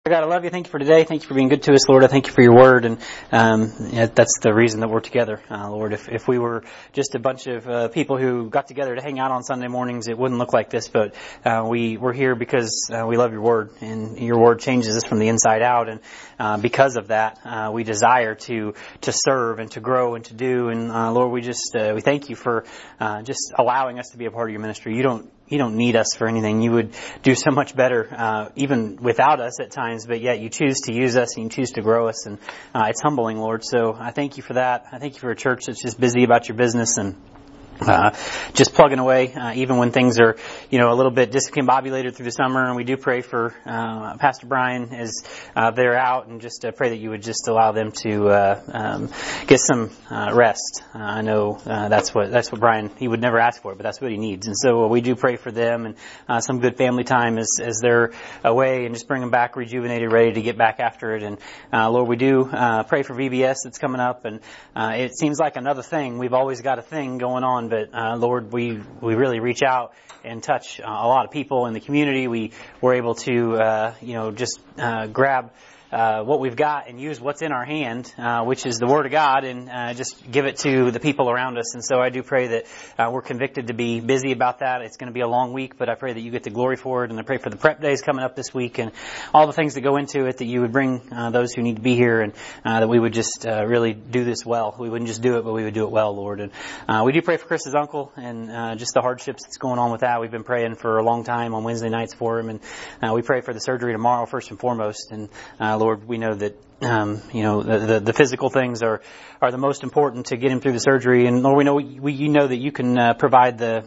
God, I love you. Thank you for today. Thank you for being good to us, Lord. I thank you for your word, and that's the reason that we're together, Lord. If we were just a bunch of people who got together to hang out on Sunday mornings, it wouldn't look like this. But we're here because we love your word, and your word changes us from the inside out. And because of that, we desire to serve and to grow and to do. And Lord, we thank you for just allowing us to be a part of your ministry. You don't need us for anything. You would do so much better, even without us at times, but yet you choose to use us and you choose to grow us, and it's humbling, Lord. So I thank you for that. I thank you for a church that's just busy about your business and just plugging away, even when things are, a little bit discombobulated through the summer. And we do pray for Pastor Brian as they're out, and just pray that you would just allow them to get some rest. I know that's what Brian, he would never ask for it, but that's what he needs. And so we do pray for them and some good family time as they're away, and just bring them back rejuvenated, ready to get back after it. And Lord, we do pray for VBS that's coming up, and it seems like another thing. We've always got a thing going on. But Lord, we really reach out and touch a lot of people in the community. We were able to, just grab what we've got and use what's in our hand, which is the Word of God, and just give it to the people around us. And so I do pray that we're convicted to be busy about that. It's going to be a long week, but I pray that you get the glory for it. And I pray for the prep days coming up this week and all the things that go into it, that you would bring those who need to be here, and that we would just really do this well. We wouldn't just do it, but we would do it well, Lord. And we do pray for Chris's uncle and just the hardships that's going on with that. We've been praying for a long time on Wednesday nights for him, and we pray for the surgery tomorrow first and foremost. And Lord, we know that the physical things are the most important to get him through the surgery. And Lord, you know that you can provide the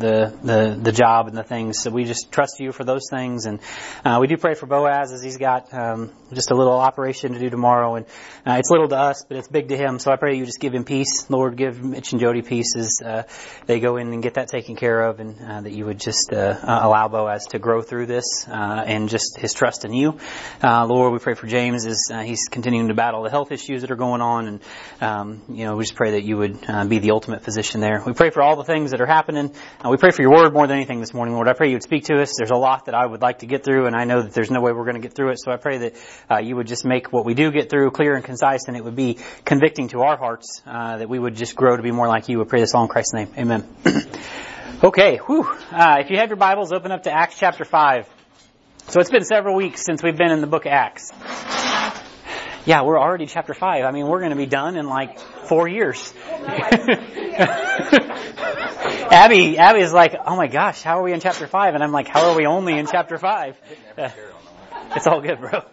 job and the things. So we just trust you for those things. And we do pray for Boaz as he's got just a little operation to do tomorrow. And it's little to us, but it's big to him. So I pray you just give him peace. Lord, give Mitch and Jody peace as they go in and get that taken care of, and that you would just allow Boaz to grow through this and just his trust in you. Lord, we pray for James as he's continuing to battle the health issues that are going on, and we just pray that you would be the ultimate physician there. We pray for all the things that are happening. We pray for your word more than anything this morning, Lord. I pray you would speak to us. There's a lot that I would like to get through, and I know that there's no way we're going to get through it. So I pray that you would just make what we do get through clear and concise, and it would be convicting to our hearts, that we would just grow to be more like you. We pray this all in Christ's name. Amen. Okay. If you have your Bibles, open up to Acts chapter 5. So it's been several weeks since we've been in the book of Acts. Yeah, we're already chapter 5. I mean, we're going to be done in like 4 years. Abby is like, oh my gosh, how are we in chapter 5? And I'm like, how are we only in chapter 5? It's all good, bro.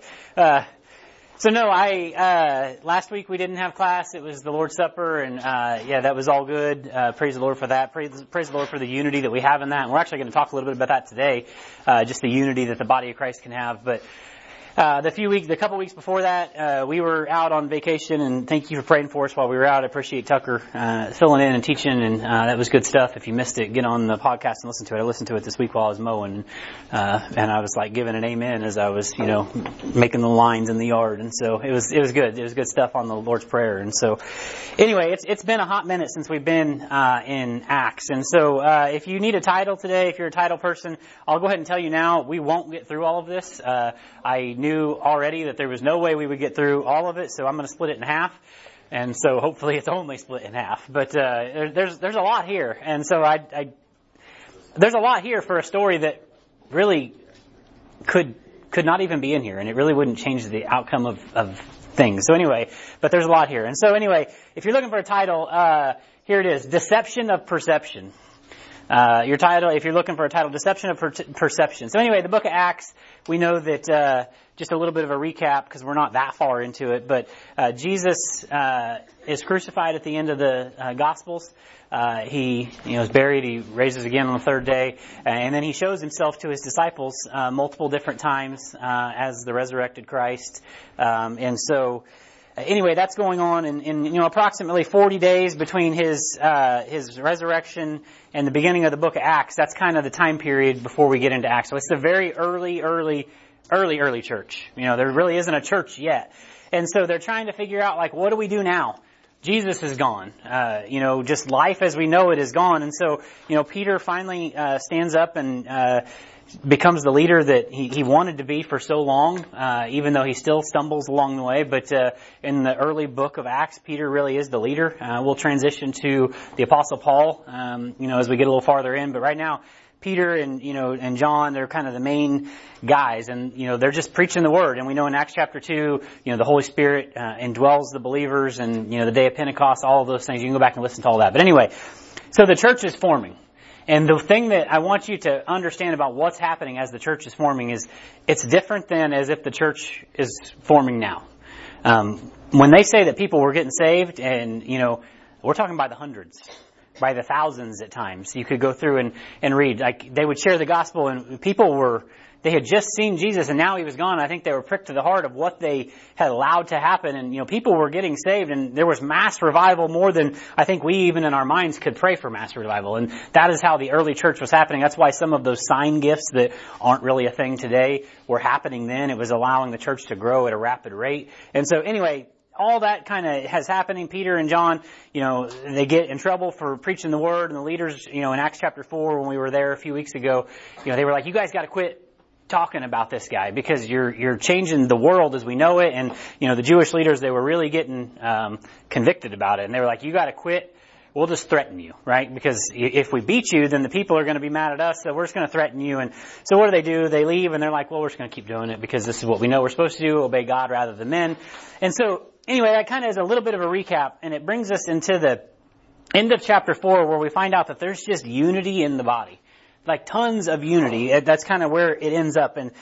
Last week we didn't have class. It was the Lord's Supper, and that was all good. Praise the Lord for that. Praise the Lord for the unity that we have in that. And we're actually going to talk a little bit about that today, just the unity that the body of Christ can have. But the couple weeks before that, we were out on vacation, and thank you for praying for us while we were out. I appreciate Tucker filling in and teaching, and that was good stuff. If you missed it, get on the podcast and listen to it. I listened to it this week while I was mowing, and I was like giving an amen as I was, making the lines in the yard. And so it was good. It was good stuff on the Lord's Prayer. And so anyway, it's been a hot minute since we've been in Acts. And so if you need a title today, if you're a title person, I'll go ahead and tell you now, we won't get through all of this. I knew already that there was no way we would get through all of it, so I'm going to split it in half. And so hopefully it's only split in half. But there's a lot here, and so there's a lot here for a story that really could not even be in here, and it really wouldn't change the outcome of things. So anyway, but there's a lot here. And so anyway, if you're looking for a title, here it is: Deception of Perception. Your title, if you're looking for a title, Deception of Perception. So anyway, the book of Acts, we know that, just a little bit of a recap because we're not that far into it, but Jesus is crucified at the end of the Gospels. He is buried, he raises again on the third day, and then he shows himself to his disciples multiple different times as the resurrected Christ. Anyway, that's going on in approximately 40 days between his resurrection and the beginning of the book of Acts. That's kind of the time period before we get into Acts. So it's the very early church. There really isn't a church yet. And so they're trying to figure out, what do we do now? Jesus is gone. Just life as we know it is gone. And so, Peter finally stands up and becomes the leader that he wanted to be for so long, even though he still stumbles along the way. But in the early book of Acts, Peter really is the leader. We'll transition to the Apostle Paul, as we get a little farther in. But right now, Peter and John, they're kind of the main guys, and they're just preaching the word. And we know in Acts chapter 2, the Holy Spirit indwells the believers, and the day of Pentecost, all of those things. You can go back and listen to all that. But anyway, so the church is forming. And the thing that I want you to understand about what's happening as the church is forming is it's different than as if the church is forming now. When they say that people were getting saved, and we're talking by the hundreds, by the thousands at times. You could go through and read. Like, they would share the gospel, and they had just seen Jesus, and now he was gone. I think they were pricked to the heart of what they had allowed to happen, and people were getting saved, and there was mass revival more than I think we even in our minds could pray for mass revival. And that is how the early church was happening. That's why some of those sign gifts that aren't really a thing today were happening then. It was allowing the church to grow at a rapid rate. And so anyway, all that kind of has happening. Peter and John, they get in trouble for preaching the word, and the leaders, in Acts chapter 4, when we were there a few weeks ago, they were like, you guys got to quit talking about this guy because you're changing the world as we know it. And, the Jewish leaders, they were really getting convicted about it. And they were like, you got to quit. We'll just threaten you, right? Because if we beat you, then the people are going to be mad at us, so we're just going to threaten you. And so what do? They leave, and they're like, well, we're just going to keep doing it because this is what we know we're supposed to do, obey God rather than men. And so anyway, that kind of is a little bit of a recap, and it brings us into the end of chapter 4 where we find out that there's just unity in the body. Like tons of unity. That's kind of where it ends up. And,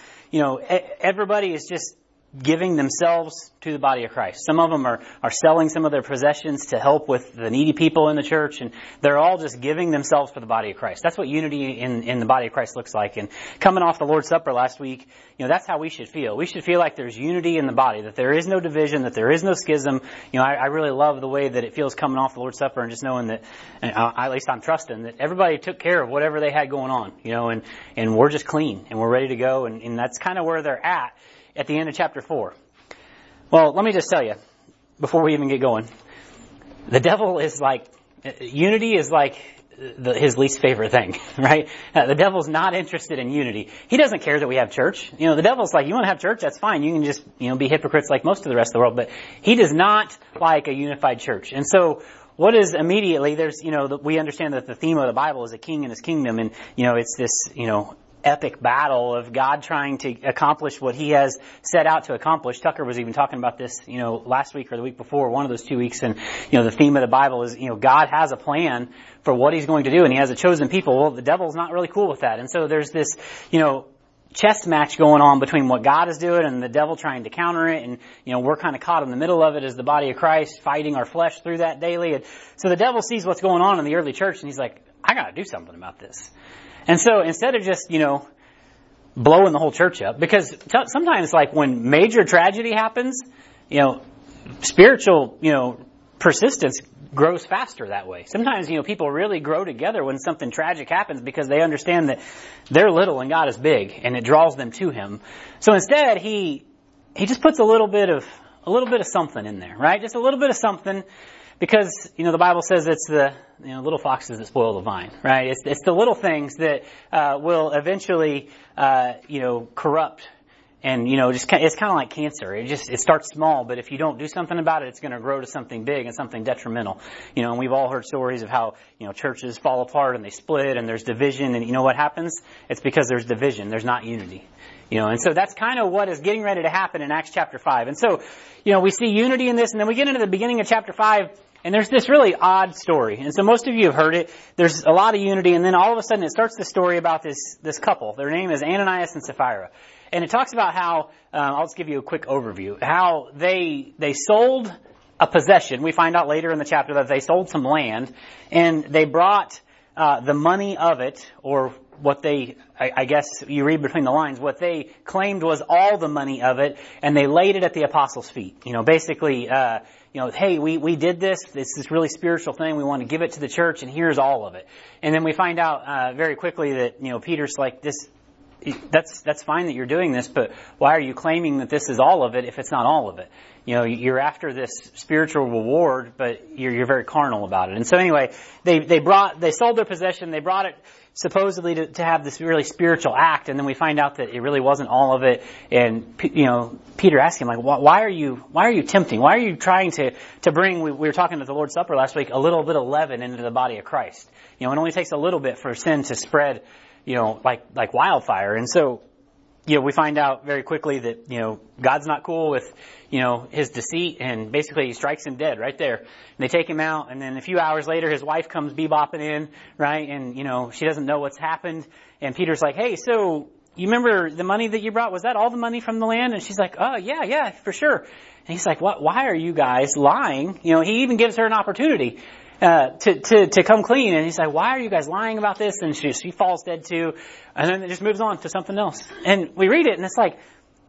everybody is just giving themselves to the body of Christ. Some of them are selling some of their possessions to help with the needy people in the church, and they're all just giving themselves for the body of Christ. That's what unity in the body of Christ looks like. And coming off the Lord's Supper last week, that's how we should feel. We should feel like there's unity in the body, that there is no division, that there is no schism. I really love the way that it feels coming off the Lord's Supper and just knowing that, at least I'm trusting, that everybody took care of whatever they had going on, and we're just clean, and we're ready to go, and that's kind of where they're at the end of chapter 4. Well, let me just tell you, before we even get going, the devil is like, unity is like his least favorite thing, right? The devil's not interested in unity. He doesn't care that we have church. The devil's like, you want to have church? That's fine. You can just, be hypocrites like most of the rest of the world. But he does not like a unified church. And so what is immediately, we understand that the theme of the Bible is a king and his kingdom. And, it's this, epic battle of God trying to accomplish what he has set out to accomplish. Tucker was even talking about this, last week or the week before, one of those 2 weeks. And, the theme of the Bible is, God has a plan for what he's going to do, and he has a chosen people. Well, the devil's not really cool with that. And so there's this, chess match going on between what God is doing and the devil trying to counter it. And, we're kind of caught in the middle of it as the body of Christ, fighting our flesh through that daily. And so the devil sees what's going on in the early church, and he's like, I got to do something about this. And so instead of just, blowing the whole church up, because sometimes like when major tragedy happens, spiritual, persistence grows faster that way. Sometimes, people really grow together when something tragic happens because they understand that they're little and God is big, and it draws them to him. So instead, he just puts a little bit of something in there, right? Just a little bit of something. Because, the Bible says it's the, little foxes that spoil the vine, right? It's the little things that, will eventually, corrupt. And, it's kind of like cancer. It starts small, but if you don't do something about it, it's going to grow to something big and something detrimental. And we've all heard stories of how, churches fall apart and they split and there's division, and what happens? It's because there's division. There's not unity. And so that's kind of what is getting ready to happen in Acts chapter 5. And so, we see unity in this, and then we get into the beginning of chapter 5, and there's this really odd story. And so most of you have heard it. There's a lot of unity, and then all of a sudden it starts the story about this couple. Their name is Ananias and Sapphira. And it talks about how, I'll just give you a quick overview, how they sold a possession. We find out later in the chapter that they sold some land, and they brought the money of it, or what they, I guess you read between the lines, what they claimed was all the money of it, and they laid it at the apostles' feet. Basically, hey, we did this really spiritual thing, we want to give it to the church, and here's all of it. And then we find out very quickly that, Peter's like, this that's fine that you're doing this, but why are you claiming that this is all of it if it's not all of it? You know, you're after this spiritual reward, but you're very carnal about it. And so anyway, they sold their possession, they brought it supposedly to have this really spiritual act, and then we find out that it really wasn't all of it. And Peter asked him, like, why are you tempting? Why are you trying to bring? We were talking at the Lord's Supper last week, a little bit of leaven into the body of Christ. You know, it only takes a little bit for sin to spread, like wildfire. And so, we find out very quickly that, God's not cool with, his deceit, and basically he strikes him dead right there. And they take him out, and then a few hours later his wife comes bebopping in, right? And, she doesn't know what's happened. And Peter's like, hey, so you remember the money that you brought? Was that all the money from the land? And she's like, oh, yeah, for sure. And he's like, why are you guys lying? He even gives her an opportunity to come clean. And he's like, why are you guys lying about this? And she falls dead too. And then it just moves on to something else. And we read it and it's like,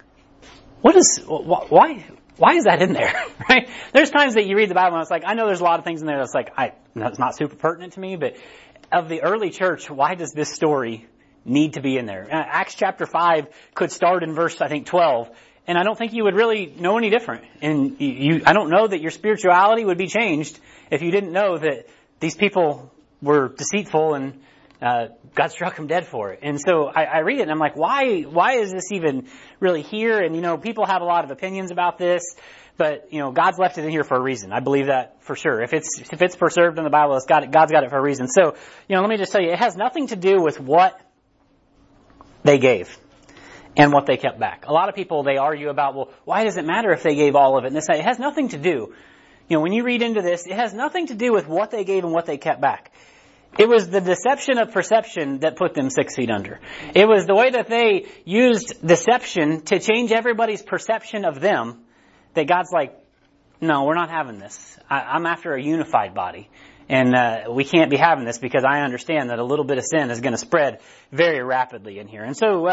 why is that in there? Right? There's times that you read the Bible and it's like, I know there's a lot of things in there that's like, that's not super pertinent to me, but of the early church, why does this story need to be in there? Acts chapter 5 could start in verse, I think, 12. And I don't think you would really know any different. And I don't know that your spirituality would be changed if you didn't know that these people were deceitful and God struck them dead for it. And so I read it and I'm like, why is this even really here? And people have a lot of opinions about this, but God's left it in here for a reason. I believe that for sure. If it's preserved in the Bible, God's got it for a reason. So, let me just tell you, it has nothing to do with what they gave and what they kept back. A lot of people, they argue about, well, why does it matter if they gave all of it? And it has nothing to do. When you read into this, it has nothing to do with what they gave and what they kept back. It was the deception of perception that put them 6 feet under. It was the way that they used deception to change everybody's perception of them that God's like, no, we're not having this. I'm after a unified body. And we can't be having this because I understand that a little bit of sin is going to spread very rapidly in here. And so,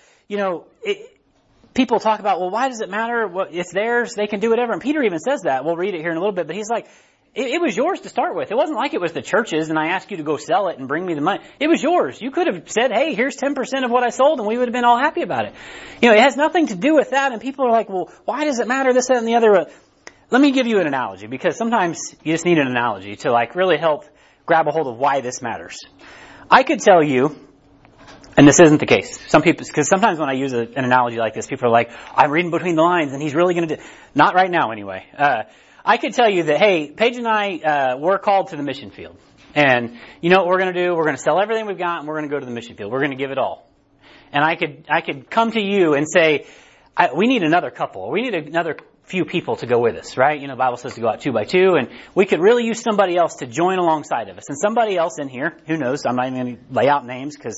people talk about, well, why does it matter? Well, it's theirs. They can do whatever. And Peter even says that. We'll read it here in a little bit. But he's like, it was yours to start with. It wasn't like it was the church's and I asked you to go sell it and bring me the money. It was yours. You could have said, hey, here's 10% of what I sold, and we would have been all happy about it. It has nothing to do with that. And people are like, well, why does it matter this, that, and the other? Let me give you an analogy, because sometimes you just need an analogy to really help grab a hold of why this matters. I could tell you, and this isn't the case. Some people, because sometimes when I use an analogy like this, people are like, I'm reading between the lines and he's really going to do, not right now anyway. I could tell you that, hey, Paige and I, we're called to the mission field. And you know what we're going to do? We're going to sell everything we've got and we're going to go to the mission field. We're going to give it all. And I could come to you and say, we need another couple. We need another few people to go with us, right? The Bible says to go out 2 by 2, and we could really use somebody else to join alongside of us. And somebody else in here, who knows, I'm not even going to lay out names because,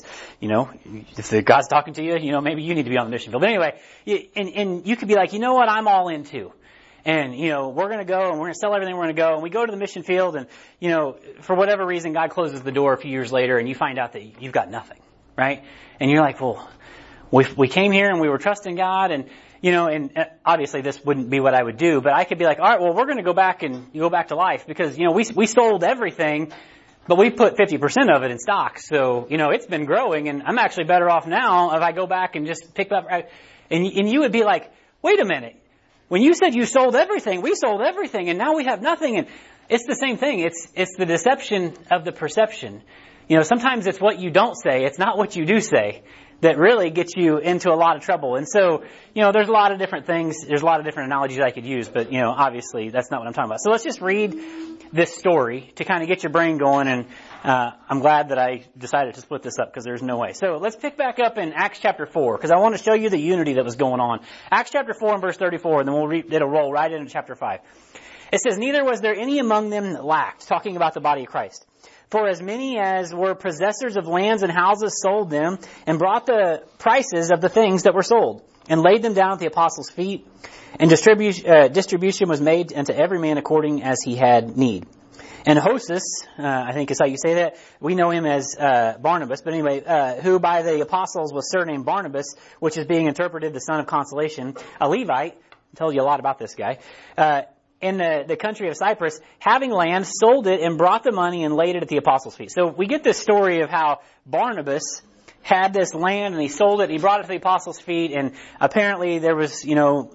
if God's talking to you, maybe you need to be on the mission field. But anyway, and you could be like, you know what, I'm all in too. And, we're going to go and we're going to sell everything, we're going to go. And we go to the mission field and, for whatever reason, God closes the door a few years later and you find out that you've got nothing, right? And you're like, well, we came here and we were trusting God and, and obviously this wouldn't be what I would do, but I could be like, all right, well, we're going to go back to life because, we sold everything, but we put 50% of it in stock. So, it's been growing and I'm actually better off now if I go back and just pick up. And you would be like, wait a minute. When you said you sold everything, we sold everything and now we have nothing. And it's the same thing. It's the deception of the perception. Sometimes it's what you don't say. It's not what you do say that really gets you into a lot of trouble. And so, there's a lot of different things. There's a lot of different analogies I could use, but, obviously that's not what I'm talking about. So let's just read this story to kind of get your brain going. And, I'm glad that I decided to split this up because there's no way. So let's pick back up in Acts chapter 4 because I want to show you the unity that was going on. Acts chapter 4 and verse 34, and then it'll roll right into chapter 5. It says, neither was there any among them that lacked, talking about the body of Christ. For as many as were possessors of lands and houses sold them and brought the prices of the things that were sold and laid them down at the apostles' feet. And distribution was made unto every man according as he had need. And Hostus, I think is how you say that. We know him as Barnabas, but anyway, who by the apostles was surnamed Barnabas, which is being interpreted the son of consolation, a Levite. I told you a lot about this guy. In the country of Cyprus, having land, sold it and brought the money and laid it at the apostles' feet. So we get this story of how Barnabas had this land and he sold it. He brought it to the apostles' feet, and apparently there was,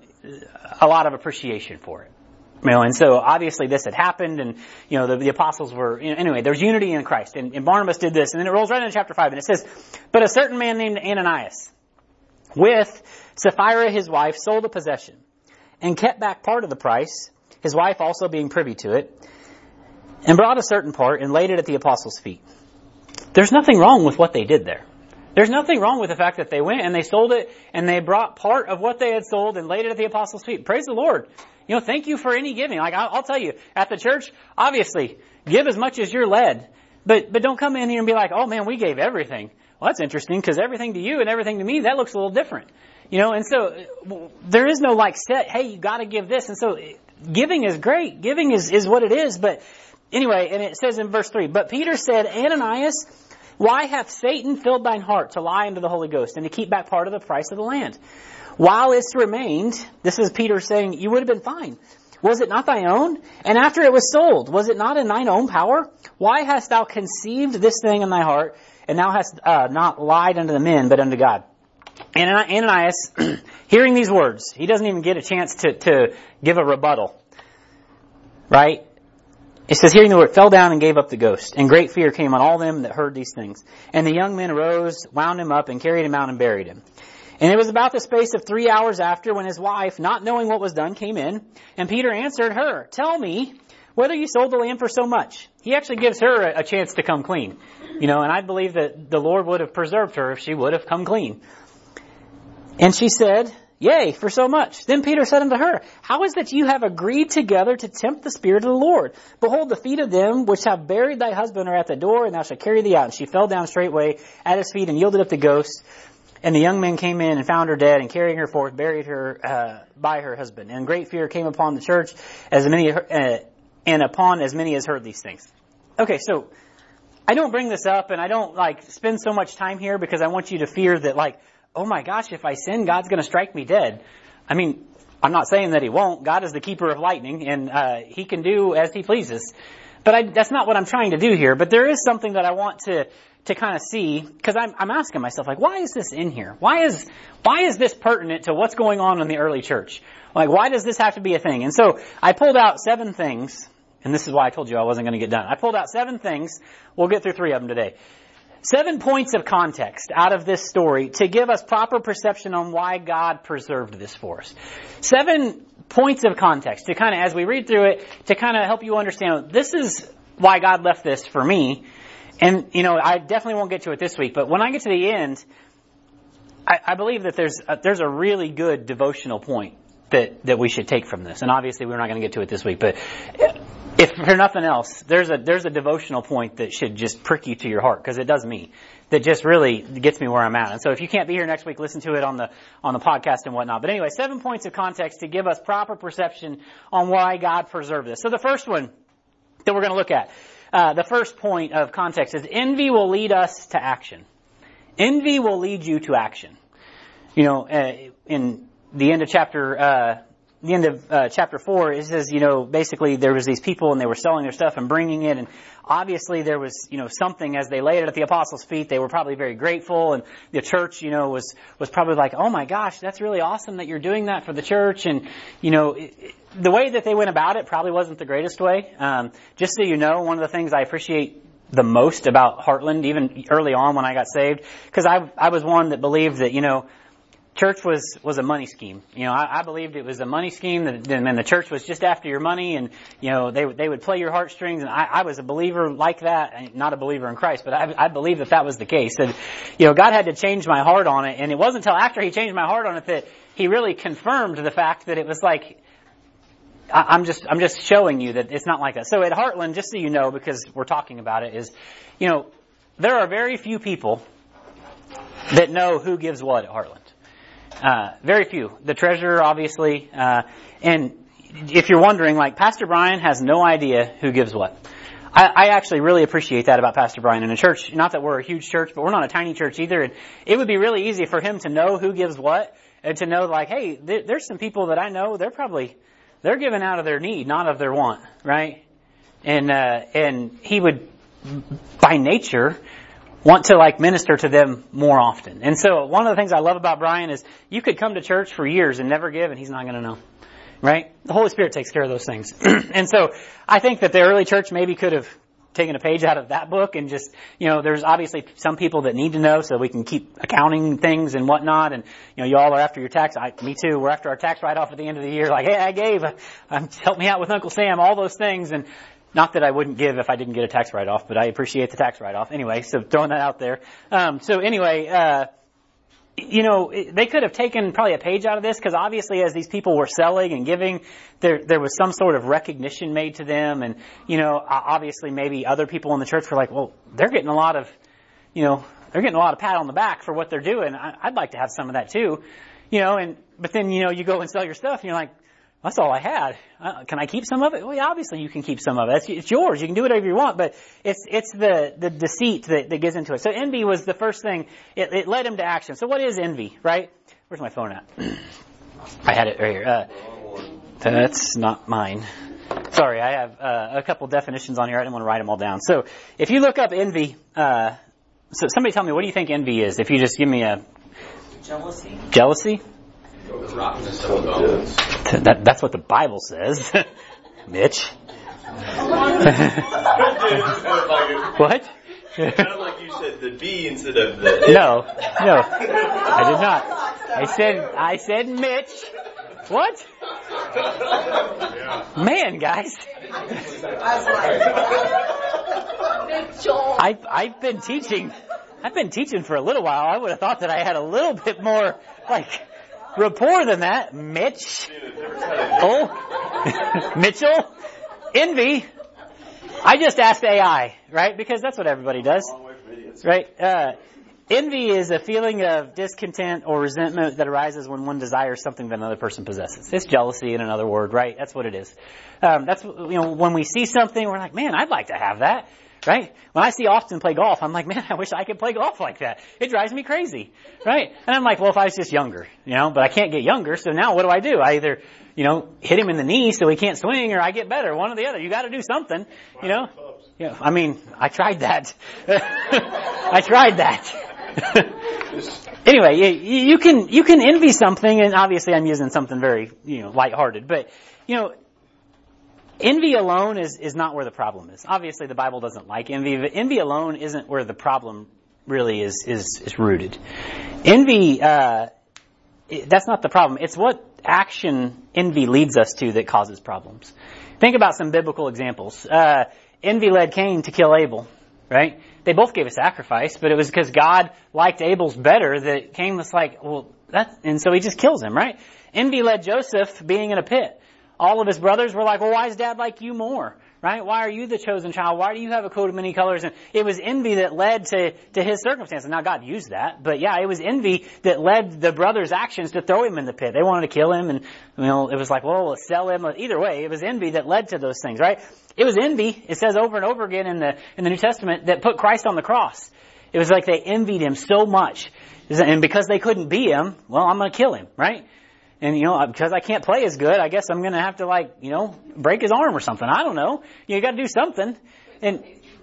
a lot of appreciation for it. And so obviously this had happened, and the apostles were anyway. There was unity in Christ, and Barnabas did this, and then it rolls right into chapter 5, and it says, "But a certain man named Ananias, with Sapphira his wife, sold a possession, and kept back part of the price, his wife also being privy to it, and brought a certain part and laid it at the apostles' feet." There's nothing wrong with what they did there. There's nothing wrong with the fact that they went and they sold it and they brought part of what they had sold and laid it at the apostles' feet. Praise the Lord. Thank you for any giving. Like I'll tell you, at the church, obviously, give as much as you're led. But don't come in here and be like, "Oh man, we gave everything." Well, that's interesting, because everything to you and everything to me, that looks a little different. And so there is no set, hey, you gotta give this. And so giving is great. Giving is what it is. But anyway, and it says in verse 3, "But Peter said, Ananias, why hath Satan filled thine heart to lie unto the Holy Ghost and to keep back part of the price of the land? While it's remained," this is Peter saying, "you would have been fine. Was it not thy own? And after it was sold, was it not in thine own power? Why hast thou conceived this thing in thy heart, and thou hast not lied unto the men, but unto God?" And Ananias, hearing these words, he doesn't even get a chance to give a rebuttal. Right? It says, hearing the word, fell down and gave up the ghost. And great fear came on all them that heard these things. And the young men arose, wound him up, and carried him out and buried him. And it was about the space of 3 hours after, when his wife, not knowing what was done, came in. And Peter answered her, "Tell me whether you sold the land for so much." He actually gives her a chance to come clean. And I believe that the Lord would have preserved her if she would have come clean. And she said, "Yea, for so much." Then Peter said unto her, "How is that you have agreed together to tempt the Spirit of the Lord? Behold, the feet of them which have buried thy husband are at the door, and thou shalt carry thee out." And she fell down straightway at his feet and yielded up the ghost. And the young men came in and found her dead, and carrying her forth, buried her by her husband. And great fear came upon the church, and upon as many as heard these things. Okay, so I don't bring this up, and I don't spend so much time here because I want you to fear that oh my gosh, if I sin, God's going to strike me dead. I mean, I'm not saying that He won't. God is the keeper of lightning, and He can do as He pleases. But that's not what I'm trying to do here. But there is something that I want to kind of see, because I'm asking myself, why is this in here? Why is this pertinent to what's going on in the early church? Why does this have to be a thing? And so I pulled out 7 things, and this is why I told you I wasn't going to get done. I pulled out 7 things. We'll get through 3 of them today. 7 points of context out of this story to give us proper perception on why God preserved this for us. 7 points of context to kind of, as we read through it, to kind of help you understand, this is why God left this for me. And, I definitely won't get to it this week, but when I get to the end, I believe that there's a really good devotional point that we should take from this. And obviously we're not going to get to it this week, but if for nothing else, there's a devotional point that should just prick you to your heart, because it does me. That just really gets me where I'm at. And so if you can't be here next week, listen to it on the podcast and whatnot. But anyway, 7 points of context to give us proper perception on why God preserved this. So the first one that we're going to look at, the first point of context is envy will lead us to action. Envy will lead you to action. In the end of chapter 4, it says, basically there was these people and they were selling their stuff and bringing it, and obviously there was, something as they laid it at the apostles' feet. They were probably very grateful, and the church, was probably like, "Oh my gosh, that's really awesome that you're doing that for the church." And, the way that they went about it probably wasn't the greatest way. Just so you know, one of the things I appreciate the most about Heartland, even early on when I got saved, because I was one that believed that, church was a money scheme. I believed it was a money scheme, and the church was just after your money, and, they would play your heartstrings, and I was a believer like that, not a believer in Christ, but I believed that was the case. And, God had to change my heart on it, and it wasn't until after He changed my heart on it that He really confirmed the fact that it was I'm just showing you that it's not like that. So at Heartland, just so you know, because we're talking about it, is, there are very few people that know who gives what at Heartland. Very few. The treasurer, obviously, and if you're wondering, Pastor Brian has no idea who gives what. I actually really appreciate that about Pastor Brian in a church. Not that we're a huge church, but we're not a tiny church either. And it would be really easy for him to know who gives what, and to know hey, there's some people that I know, they're giving out of their need, not of their want, right? And he would, by nature, want to like minister to them more often. And so one of the things I love about Brian is you could come to church for years and never give and he's not going to know. Right? The Holy Spirit takes care of those things. And so I think that the early church maybe could have taken a page out of that book and just, there's obviously some people that need to know so we can keep accounting things and whatnot. And, you all are after your tax. Me too. We're after our tax write-off at the end of the year. Like, hey, I gave. Help me out with Uncle Sam. All those things. And not that I wouldn't give if I didn't get a tax write-off, but I appreciate the tax write-off. Anyway, so throwing that out there. They could have taken probably a page out of this because obviously as these people were selling and giving, there was some sort of recognition made to them. And, obviously maybe other people in the church were like, well, they're getting a lot of pat on the back for what they're doing. I'd like to have some of that too, but then, you go and sell your stuff and you're like, that's all I had. Can I keep some of it? Well, yeah, obviously you can keep some of it. It's yours. You can do whatever you want, but it's the deceit that gets into it. So envy was the first thing. It led him to action. So what is envy, right? Where's my phone at? I had it right here. That's not mine. Sorry, I have a couple definitions on here. I didn't want to write them all down. So if you look up envy, so somebody tell me, what do you think envy is? If you just give me a... Jealousy. Jealousy? That's That's what the Bible says. Mitch. What? It sounded like you said the B instead of the... No, I did not. I said Mitch. What? Man, guys. I've been teaching for a little while. I would have thought that I had a little bit more, rapport than that. Mitch. Oh. Mitchell. Envy. I just asked AI, right? Because that's what everybody does. Right? Envy is a feeling of discontent or resentment that arises when one desires something that another person possesses. It's jealousy in another word, right? That's what it is. That's, when we see something, we're like, man, I'd like to have that. Right? When I see Austin play golf, I'm like, man, I wish I could play golf like that. It drives me crazy. Right? And I'm like, well, if I was just younger, but I can't get younger, so now what do? I either, hit him in the knee so he can't swing, or I get better. One or the other. You gotta do something, Yeah, I mean, I tried that. Anyway, you can envy something, and obviously I'm using something very, lighthearted, but, envy alone is not where the problem is. Obviously the Bible doesn't like envy, but envy alone isn't where the problem really is rooted. Envy, that's not the problem. It's what action envy leads us to that causes problems. Think about some biblical examples. Envy led Cain to kill Abel, right? They both gave a sacrifice, but it was because God liked Abel's better that Cain was like, and so he just kills him, right? Envy led Joseph being in a pit. All of his brothers were like, well, why is Dad like you more? Right? Why are you the chosen child? Why do you have a coat of many colors? And it was envy that led to his circumstances. Now God used that, but yeah, it was envy that led the brothers' actions to throw him in the pit. They wanted to kill him, and it was like, well, let's sell him. Either way, it was envy that led to those things, right? It was envy. It says over and over again in the New Testament that put Christ on the cross. It was like they envied him so much, and because they couldn't beat him, well, I'm going to kill him, right? And, because I can't play as good, I guess I'm going to have to break his arm or something. I don't know. You got to do something. And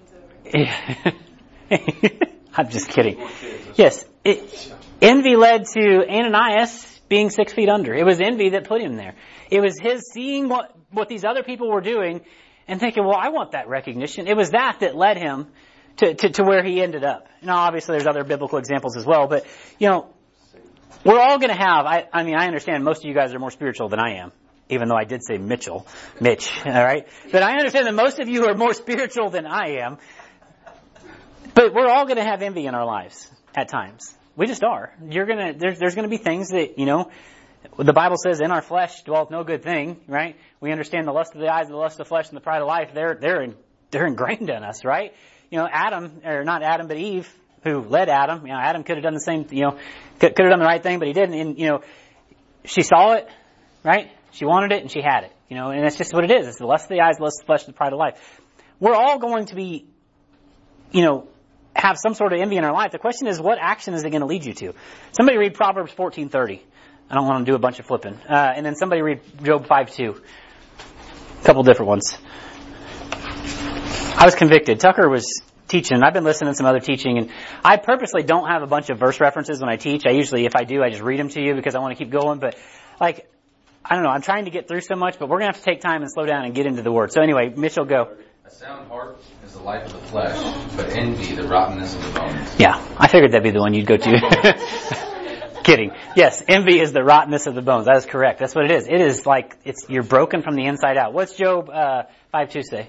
I'm just kidding. Yes. Envy led to Ananias being 6 feet under. It was envy that put him there. It was his seeing what these other people were doing and thinking, well, I want that recognition. It was that led him to where he ended up. Now, obviously there's other biblical examples as well, but, we're all going to have, I understand most of you guys are more spiritual than I am, even though I did say Mitch, all right? But I understand that most of you are more spiritual than I am. But we're all going to have envy in our lives at times. We just are. There's going to be things that, the Bible says in our flesh dwelleth no good thing, right? We understand the lust of the eyes, the lust of the flesh, and the pride of life. They're ingrained in us, right? Not Adam, but Eve, who led Adam. Adam could have done the same, could have done the right thing, but he didn't. And, she saw it, right? She wanted it and she had it, and that's just what it is. It's the lust of the eyes, the lust of the flesh, the pride of life. We're all going to be, have some sort of envy in our life. The question is, what action is it going to lead you to? Somebody read Proverbs 14:30. I don't want to do a bunch of flipping. And then somebody read Job 5:2. A couple different ones. I was convicted. Tucker was teaching. I've been listening to some other teaching, and I purposely don't have a bunch of verse references when I teach. I usually, if I do, I just read them to you because I want to keep going. But like, I don't know, I'm trying to get through so much, but we're going to have to take time and slow down and get into the Word. So anyway, Mitchell, go. A sound heart is the life of the flesh, but envy the rottenness of the bones. Yeah, I figured that'd be the one you'd go to. Kidding. Yes, envy is the rottenness of the bones. That is correct. That's what it is. It is like, you're broken from the inside out. What's Job 5:2 say?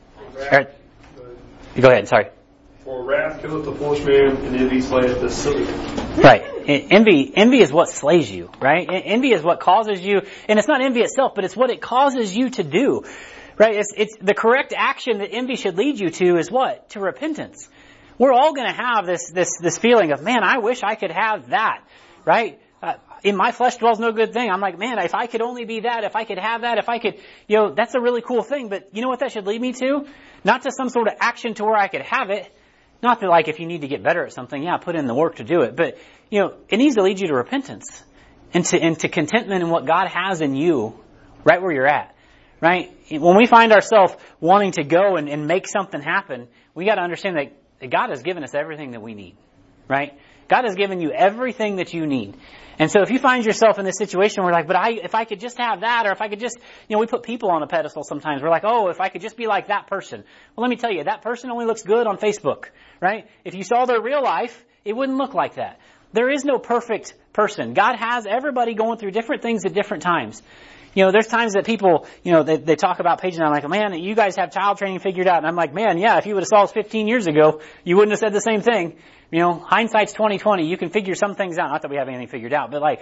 Go ahead, sorry. For wrath killeth the foolish man, and envy slayeth the silly man. Right. Envy is what slays you, right? Envy is what causes you, and it's not envy itself, but it's what it causes you to do, right? It's the correct action that envy should lead you to is what? To repentance. We're all going to have this feeling of, man, I wish I could have that, right? In my flesh dwells no good thing. I'm like, man, if I could only be that, if I could have that, if I could, that's a really cool thing. But you know what that should lead me to? Not to some sort of action to where I could have it. Not that like if you need to get better at something, yeah, put in the work to do it. But, it needs to lead you to repentance and to contentment in what God has in you right where you're at, right? When we find ourselves wanting to go and make something happen, we got to understand that God has given us everything that we need, right? God has given you everything that you need. And so if you find yourself in this situation where like, but if I could just have that, or if I could just, we put people on a pedestal sometimes. We're like, oh, if I could just be like that person. Well, let me tell you, that person only looks good on Facebook, right? If you saw their real life, it wouldn't look like that. There is no perfect person. God has everybody going through different things at different times. There's times that people, they talk about Paige and I'm like, man, you guys have child training figured out. And I'm like, man, yeah, if you would have saw us 15 years ago, you wouldn't have said the same thing. Hindsight's 20/20. You can figure some things out. Not that we have anything figured out, but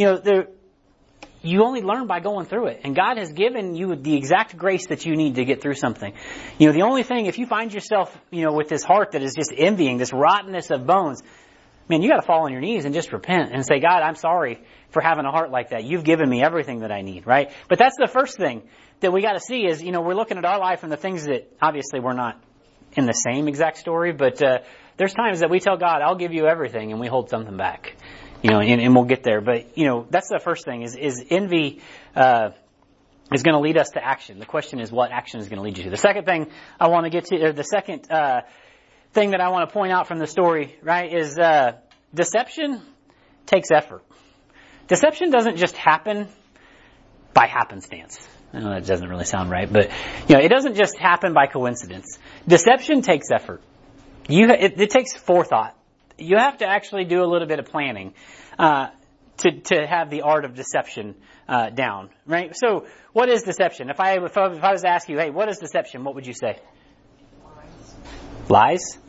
you only learn by going through it. And God has given you the exact grace that you need to get through something. The only thing, if you find yourself, with this heart that is just envying, this rottenness of bones, man, you got to fall on your knees and just repent and say, God, I'm sorry for having a heart like that. You've given me everything that I need, right? But that's the first thing that we got to see is, we're looking at our life and the things that obviously we're not in the same exact story, but there's times that we tell God, I'll give you everything, and we hold something back, and we'll get there. But, that's the first thing is envy is going to lead us to action. The question is what action is going to lead you to. The second thing I want to get to, or the second thing that I want to point out from the story, right, is deception takes effort. Deception doesn't just happen by happenstance. I know that doesn't really sound right, but it doesn't just happen by coincidence. Deception takes effort. It takes forethought. You have to actually do a little bit of planning to have the art of deception down, right? So, what is deception? If I was to ask you, hey, what is deception? What would you say? Lies?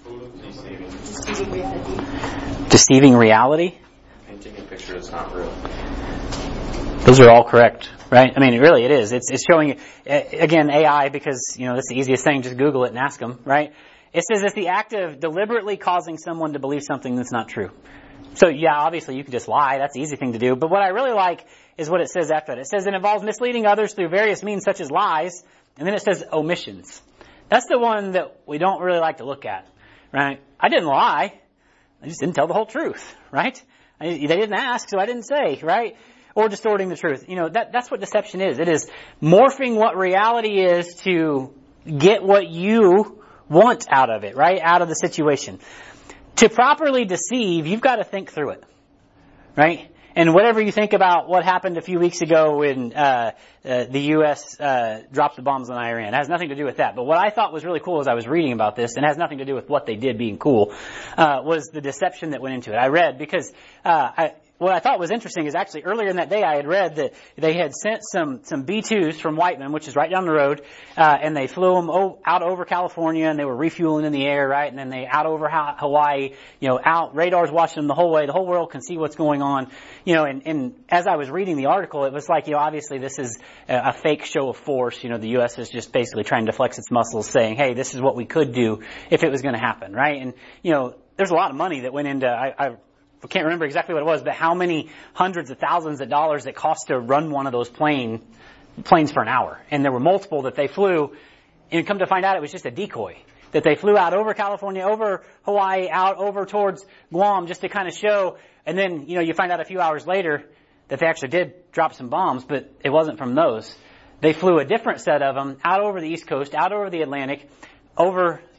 Deceiving reality? Painting a picture that's not real. Those are all correct, right? I mean, it is. It's showing, again, AI, because, that's the easiest thing. Just Google it and ask them, right? It says it's the act of deliberately causing someone to believe something that's not true. So, yeah, obviously you can just lie. That's the easy thing to do. But what I really like is what it says after that. It says it involves misleading others through various means such as lies. And then it says omissions. That's the one that we don't really like to look at, right? I didn't lie. I just didn't tell the whole truth, right? They didn't ask, so I didn't say, right? Or distorting the truth. That's what deception is. It is morphing what reality is to get what you want out of it, right? Out of the situation. To properly deceive, you've got to think through it, right? And whatever you think about what happened a few weeks ago when the U.S. dropped the bombs on Iran, it has nothing to do with that. But what I thought was really cool as I was reading about this, and has nothing to do with what they did being cool, was the deception that went into it. I read because what I thought was interesting is actually earlier in that day I had read that they had sent some B-2s from Whiteman, which is right down the road, and they flew them out over California, and they were refueling in the air, right? And then they out over Hawaii, out, radars watching them the whole way. The whole world can see what's going on, and as I was reading the article, it was like, obviously this is a fake show of force. The U.S. is just basically trying to flex its muscles, saying, hey, this is what we could do if it was going to happen, right? And, there's a lot of money that went into, I can't remember exactly what it was, but how many hundreds of thousands of dollars it cost to run one of those planes for an hour. And there were multiple that they flew, and come to find out it was just a decoy. That they flew out over California, over Hawaii, out over towards Guam, just to kind of show. And then, you find out a few hours later that they actually did drop some bombs, but it wasn't from those. They flew a different set of them out over the East Coast, out over the Atlantic, over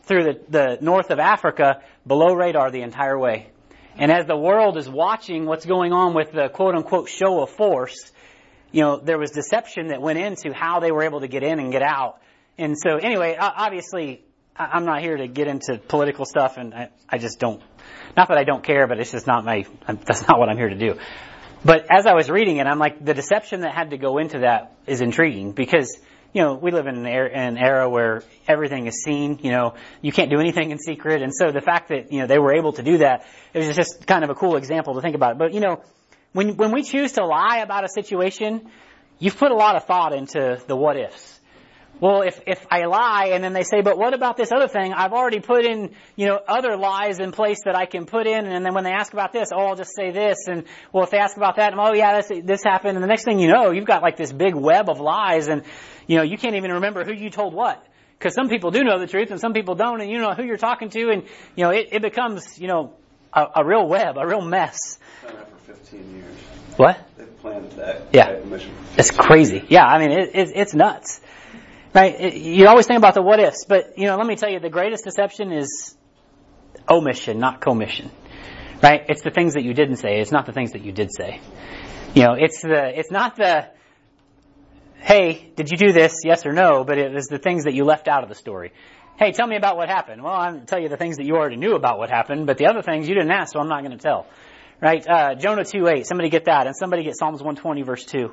through the north of Africa below radar the entire way. And as the world is watching what's going on with the quote-unquote show of force, there was deception that went into how they were able to get in and get out. And so anyway, obviously, I'm not here to get into political stuff, and I just don't, not that I don't care, but it's just not that's not what I'm here to do. But as I was reading it, I'm like, the deception that had to go into that is intriguing because, we live in an era where everything is seen, you can't do anything in secret. And so the fact that, they were able to do that, it was just kind of a cool example to think about. But, when we choose to lie about a situation, you've put a lot of thought into the what ifs. Well, if I lie and then they say, but what about this other thing? I've already put in, other lies in place that I can put in. And then when they ask about this, I'll just say this. And well, if they ask about that, this happened. And the next thing you know, you've got like this big web of lies and, you can't even remember who you told what. Because some people do know the truth and some people don't. And you know who you're talking to. And, it becomes, a real web, a real mess. I've done that for 15 years. What? They've planned that. Yeah. Mission for 15 It's crazy. Yeah. I mean, it's nuts. Right? You always think about the what ifs, but, let me tell you, the greatest deception is omission, not commission. Right? It's the things that you didn't say. It's not the things that you did say. It's not the, hey, did you do this? Yes or no, but it was the things that you left out of the story. Hey, tell me about what happened. Well, I'm going to tell you the things that you already knew about what happened, but the other things you didn't ask, so I'm not going to tell. Right? Jonah 2:8. Somebody get that, and somebody get Psalms 120 verse 2.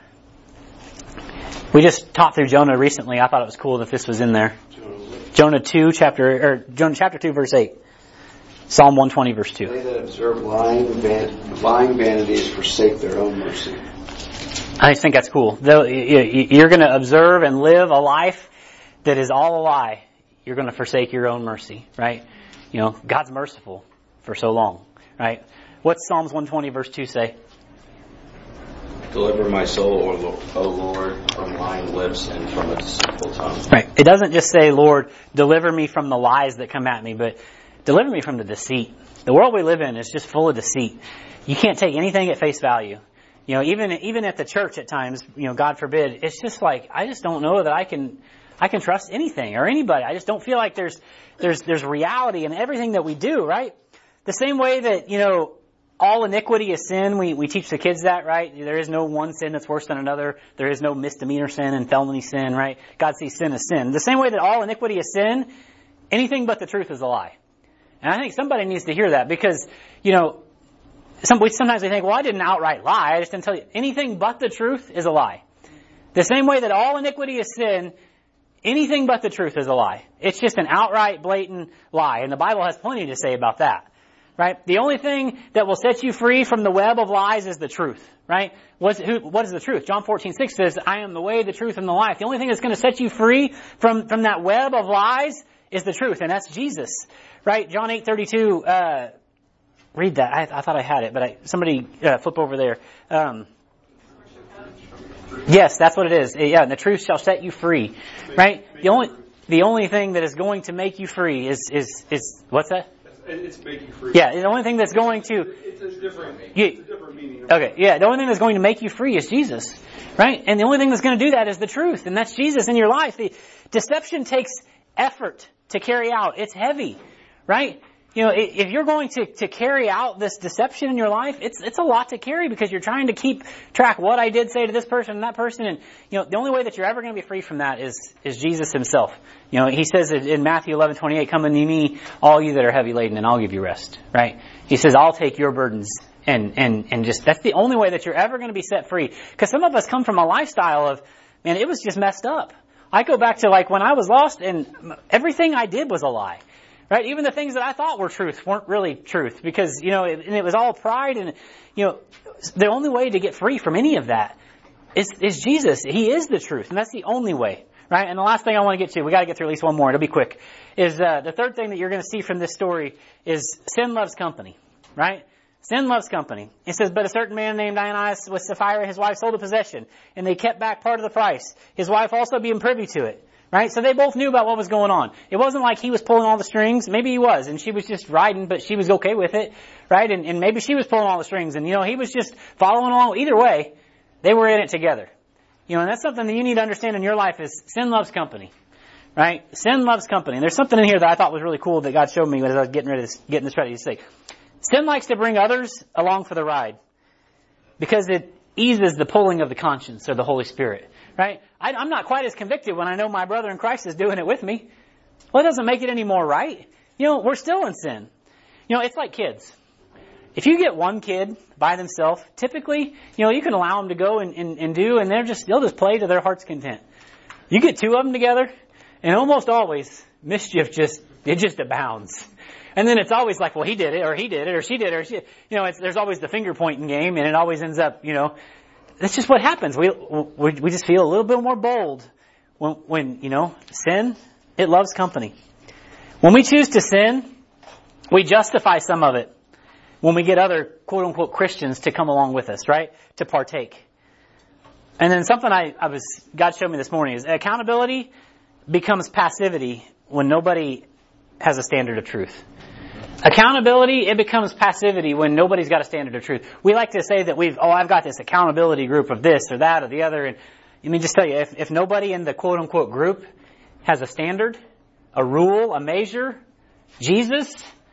We just taught through Jonah recently. I thought it was cool that this was in there. Jonah 2 chapter 2 verse 8. Psalm 120 verse 2. They that observe lying vanities forsake their own mercy. I just think that's cool. You're going to observe and live a life that is all a lie. You're going to forsake your own mercy, right? God's merciful for so long, right? What's Psalms 120 verse 2 say? Deliver my soul, O Lord, from lying lips and from a deceitful tongue. Right. It doesn't just say, Lord, deliver me from the lies that come at me, but deliver me from the deceit. The world we live in is just full of deceit. You can't take anything at face value. Even at the church at times, God forbid, it's just like, I just don't know that I can trust anything or anybody. I just don't feel like there's reality in everything that we do, right? The same way that, all iniquity is sin. We teach the kids that, right? There is no one sin that's worse than another. There is no misdemeanor sin and felony sin, right? God sees sin as sin. The same way that all iniquity is sin, anything but the truth is a lie. And I think somebody needs to hear that because, sometimes we think, well, I didn't outright lie. I just didn't tell you. Anything but the truth is a lie. The same way that all iniquity is sin, anything but the truth is a lie. It's just an outright, blatant lie. And the Bible has plenty to say about that. Right? The only thing that will set you free from the web of lies is the truth. Right? What is the truth? John 14:6 says, I am the way, the truth, and the life. The only thing that's going to set you free from that web of lies is the truth, and that's Jesus. Right? John 8:32, read that. I thought I had it, but somebody flip over there. Yes, that's what it is. Yeah, and the truth shall set you free. Right? The only thing that is going to make you free is what's that? It's making free. Yeah, the only thing that's going to... It's a different meaning. Okay, yeah, the only thing that's going to make you free is Jesus. Right? And the only thing that's going to do that is the truth, and that's Jesus in your life. The deception takes effort to carry out. It's heavy. Right? If you're going to carry out this deception in your life, it's a lot to carry because you're trying to keep track what I did say to this person and that person. And, the only way that you're ever going to be free from that is Jesus himself. He says in Matthew 11:28, come unto me, all you that are heavy laden, and I'll give you rest. Right? He says, I'll take your burdens. And just, that's the only way that you're ever going to be set free. Because some of us come from a lifestyle of, man, it was just messed up. I go back to like when I was lost and everything I did was a lie. Right? Even the things that I thought were truth weren't really truth because, and it was all pride and, the only way to get free from any of that is Jesus. He is the truth and that's the only way. Right? And the last thing I want to get to, we got to get through at least one more. It'll be quick. Is, the third thing that you're going to see from this story is sin loves company. Right? Sin loves company. It says, but a certain man named Ananias with Sapphira, his wife sold a possession and they kept back part of the price. His wife also being privy to it. Right? So they both knew about what was going on. It wasn't like he was pulling all the strings. Maybe he was, and she was just riding, but she was okay with it. Right? And maybe she was pulling all the strings, and he was just following along. Either way, they were in it together. And that's something that you need to understand in your life is sin loves company. right? Sin loves company. And there's something in here that I thought was really cool that God showed me as I was getting this ready to say. Sin likes to bring others along for the ride because it eases the pulling of the conscience or the Holy Spirit, right? I'm not quite as convicted when I know my brother in Christ is doing it with me. Well, it doesn't make it any more right. We're still in sin. It's like kids. If you get one kid by themselves, typically, you can allow them to go and do, and they'll just play to their heart's content. You get two of them together, and almost always mischief just abounds. And then it's always like, well, he did it, or she did it, or she. There's always the finger pointing game, and it always ends up, that's just what happens. We just feel a little bit more bold when sin. It loves company. When we choose to sin, we justify some of it when we get other quote-unquote Christians to come along with us, right? To partake. And then something God showed me this morning is accountability becomes passivity when nobody has a standard of truth. Accountability, it becomes passivity when nobody's got a standard of truth. We like to say that I've got this accountability group of this or that or the other. And let me just tell you, if nobody in the quote-unquote group has a standard, a rule, a measure, Jesus,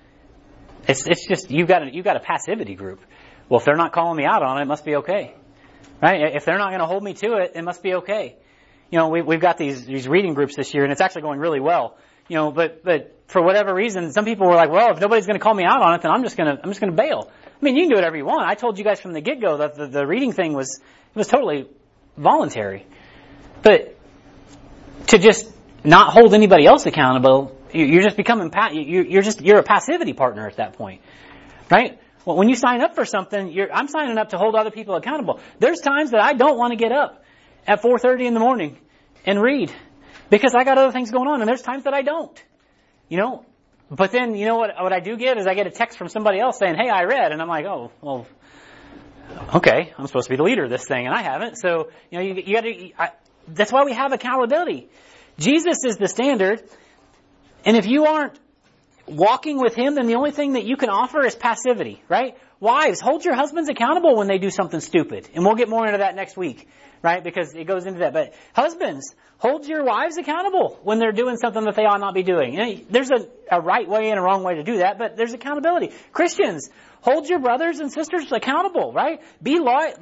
it's just, you've got a passivity group. Well, if they're not calling me out on it, it must be okay. Right? If they're not going to hold me to it, it must be okay. We've got these reading groups this year, and it's actually going really well. But for whatever reason, some people were like, well, if nobody's going to call me out on it, then I'm just going to bail. I mean, you can do whatever you want. I told you guys from the get-go that the reading thing was totally voluntary. But to just not hold anybody else accountable, you're just becoming you're a passivity partner at that point, right? Well, when you sign up for something, I'm signing up to hold other people accountable. There's times that I don't want to get up at 4:30 in the morning and read because I got other things going on, and there's times that I don't, But then, what I do get is I get a text from somebody else saying, "Hey, I read," and I'm like, "Oh, well, okay, I'm supposed to be the leader of this thing, and I haven't." So, you got to. That's why we have accountability. Jesus is the standard, and if you aren't walking with Him, then the only thing that you can offer is passivity, right? Wives, hold your husbands accountable when they do something stupid. And we'll get more into that next week, right? Because it goes into that. But husbands, hold your wives accountable when they're doing something that they ought not be doing. There's a right way and a wrong way to do that, but there's accountability. Christians, hold your brothers and sisters accountable, right? Be light.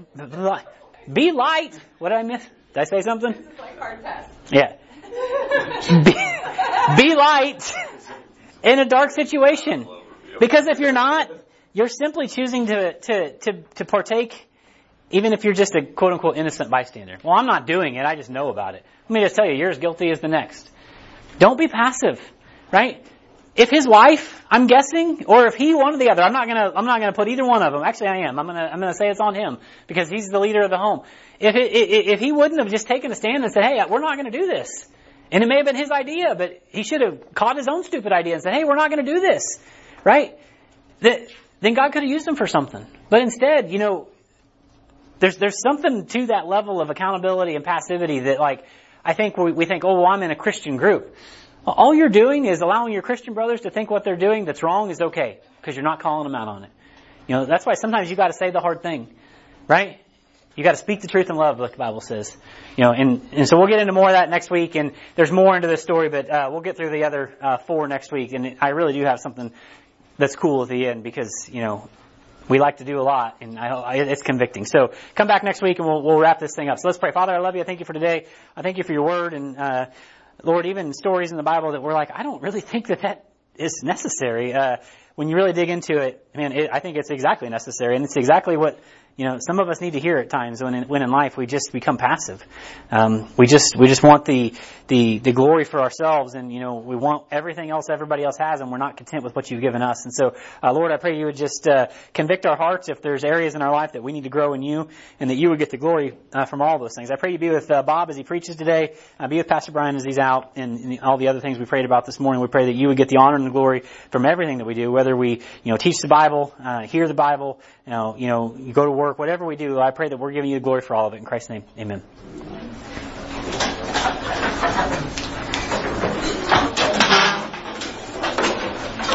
What did I miss? Did I say something? This is like hard pass. Yeah. Be light in a dark situation. Because if you're not, you're simply choosing to partake, even if you're just a quote-unquote innocent bystander. Well, I'm not doing it. I just know about it. Let me just tell you, you're as guilty as the next. Don't be passive, right? If his wife, I'm guessing, or if he, one or the other, I'm not gonna put either one of them. Actually, I am. I'm gonna say it's on him because he's the leader of the home. If he wouldn't have just taken a stand and said, "Hey, we're not gonna do this," and it may have been his idea, but he should have caught his own stupid idea and said, "Hey, we're not gonna do this," right? Then God could have used him for something. But instead, there's something to that level of accountability and passivity that, like, I think we think, oh, well, I'm in a Christian group. Well, all you're doing is allowing your Christian brothers to think what they're doing that's wrong is okay, because you're not calling them out on it. That's why sometimes you got to say the hard thing, right? You got to speak the truth in love, like the Bible says. And so we'll get into more of that next week, and there's more into this story, but we'll get through the other 4 next week. And I really do have something that's cool at the end because, we like to do a lot, and it's convicting. So come back next week, and we'll wrap this thing up. So let's pray. Father, I love you. I thank you for today. I thank you for your word, and Lord, even stories in the Bible that we're like, I don't really think that is necessary. When you really dig into it, man, I think it's exactly necessary, and it's exactly what some of us need to hear at times when in life we just become passive. We just want the glory for ourselves, and we want everything else everybody else has, and we're not content with what you've given us. And so, Lord, I pray you would just convict our hearts if there's areas in our life that we need to grow in you, and that you would get the glory from all those things. I pray you be with Bob as he preaches today, be with Pastor Brian as he's out, and all the other things we prayed about this morning. We pray that you would get the honor and the glory from everything that we do, whether we teach the Bible, hear the Bible, you go to work, whatever we do. I pray that we're giving you the glory for all of it. In Christ's name, amen.